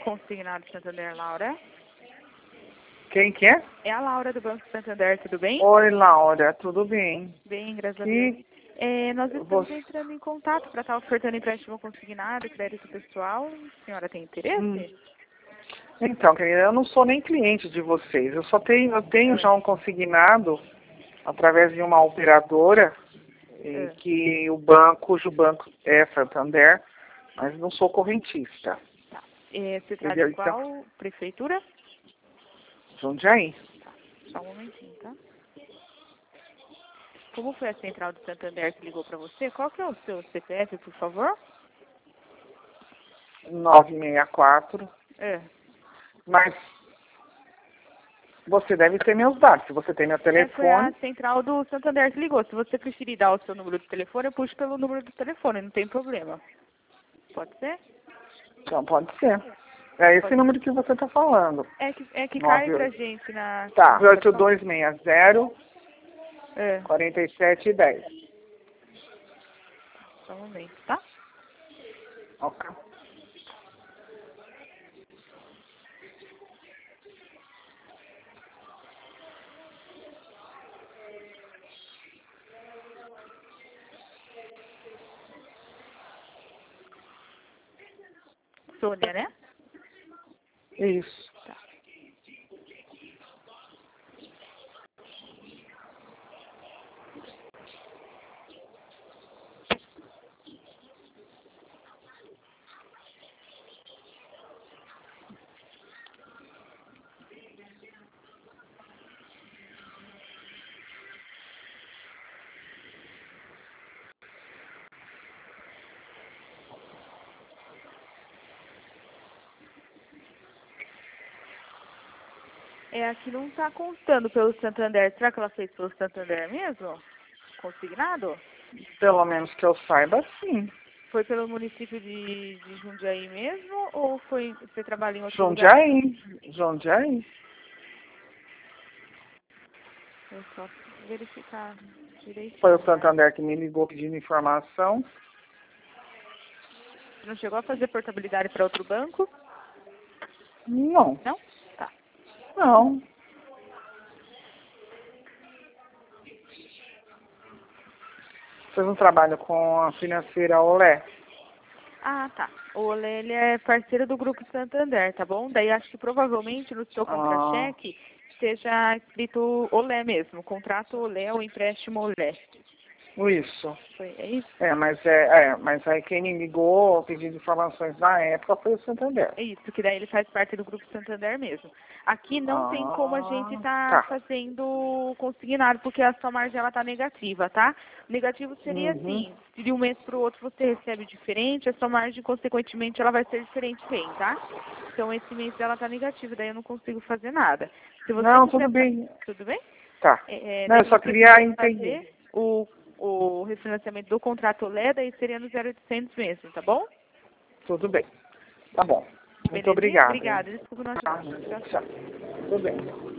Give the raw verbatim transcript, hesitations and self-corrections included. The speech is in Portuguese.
Consignado Santander, Laura. Quem que é? É a Laura do Banco Santander, tudo bem? Oi, Laura, tudo bem? Bem, graças a E Deus. É, nós estamos você... entrando em contato para estar ofertando empréstimo consignado, crédito pessoal. A senhora tem interesse? Hum. Então, querida, eu não sou nem cliente de vocês. Eu só tenho, eu tenho É. já um consignado através de uma operadora e É. que o banco, cujo banco é Santander, mas não sou correntista. É, você está Entendeu? de qual prefeitura? Jundiaí. Só um momentinho, tá? Como foi a central do Santander que ligou para você? Qual que é o seu C P F, por favor? nove seis quatro. É. Mas você deve ter meus dados. Se você tem meu É, foi a telefone, central do Santander que ligou. Se você preferir dar o seu número de telefone, eu puxo pelo número do telefone, não tem problema. Pode ser? então pode ser. É esse Pode. número que você está falando. É que, é que cai Nove pra oito. gente na... Tá. Pode oito falar? dois seis zero, É, quarenta e sete dez. só um momento, tá? Ok. Sônia, né? Isso. Tá. É, aqui não tá contando pelo Santander. Será que ela fez pelo Santander mesmo? Consignado? Pelo menos que eu saiba, sim. Foi pelo município de, de Jundiaí mesmo? Ou foi você trabalha em outro lugar? Jundiaí. Jundiaí. Eu só verificar direitinho. Foi o Né? Santander que me ligou pedindo informação. Você não chegou a fazer portabilidade para outro banco? Não. Não? Tá. Não. Vocês não trabalham com a financeira Olé? Ah, tá. O Olé, ele é parceiro do Grupo Santander, tá bom? Daí acho que provavelmente no seu Ah, contra-cheque esteja escrito Olé mesmo. Contrato Olé ou empréstimo Olé. isso. Foi, é isso? É, mas é, é, mas aí quem me ligou pedindo informações na época foi o Santander. É isso, que daí ele faz parte do Grupo Santander mesmo. Aqui não tem como a gente Ah, estar tá. fazendo consignado, porque a sua margem ela tá negativa, tá? Negativo seria Uhum. assim, se de um mês para o outro você recebe diferente, a sua margem, consequentemente, ela vai ser diferente também, tá? Então esse mês ela tá negativa, daí eu não consigo fazer nada. Se você Não, quiser... tudo bem. Tudo bem? Tá. É, é, Não, daí eu se só você queria quiser entender. fazer o, o refinanciamento do contrato Olé, daí seria no zero oitocentos mesmo, tá bom? Tudo bem. Tá bom. Muito Belezinha? obrigado, hein? Obrigada. Desculpa não Tá, ajudar. Tchau, tchau. tchau. Tudo bem.